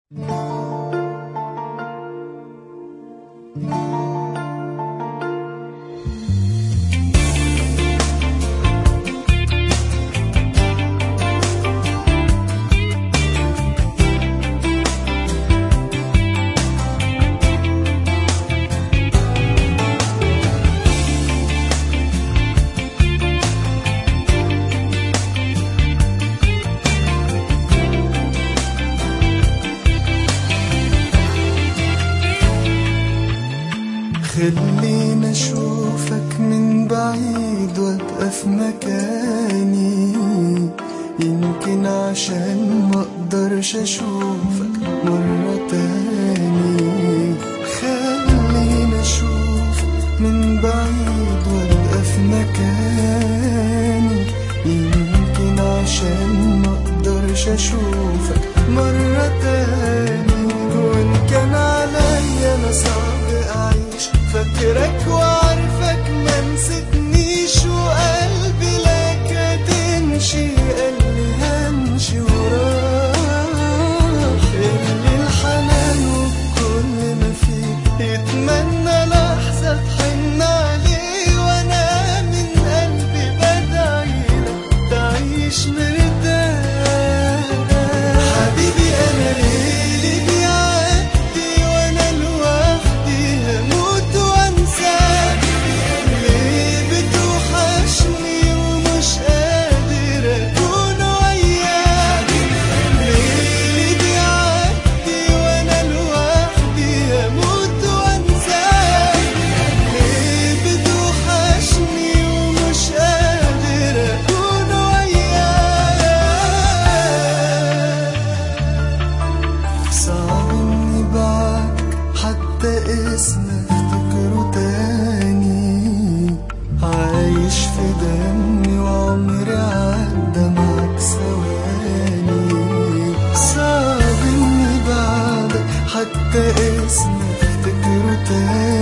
خلينا اشوفك من بعيد وابقى في مكاني، يمكن عشان ما اقدرش اشوفك مرة تاني. خلينا اشوفك من بعيد وابقى في مكاني، يمكن عشان ما اقدرش اشوفك مرة تاني. وان كان عليا انا صعب اعيش فاكرك وعارفك ما نسيتنيش، وقلبي لك هتمشي قالي همشي وراك. اللي الحنان وبكل ما فيك يتمنى لحظة تحن عليه، وانا من قلبي بدعيلك تعيش مرتاح. حبيبي انا ليلي بيعدي وانا لوحدي هموت وانساك، ليه بتوحشني ومش قادر اكون وياك. ليلي بيعدي وانا لوحدي هموت وانساك، ليه بتوحشني ومش قادر اكون وياك. صعب اني بعدك حتى اسمك افتكره تاني، عايش في دمي وعمري عدى معاك ثواني. صعب اني بعدك حتى اسمك افتكره تاني،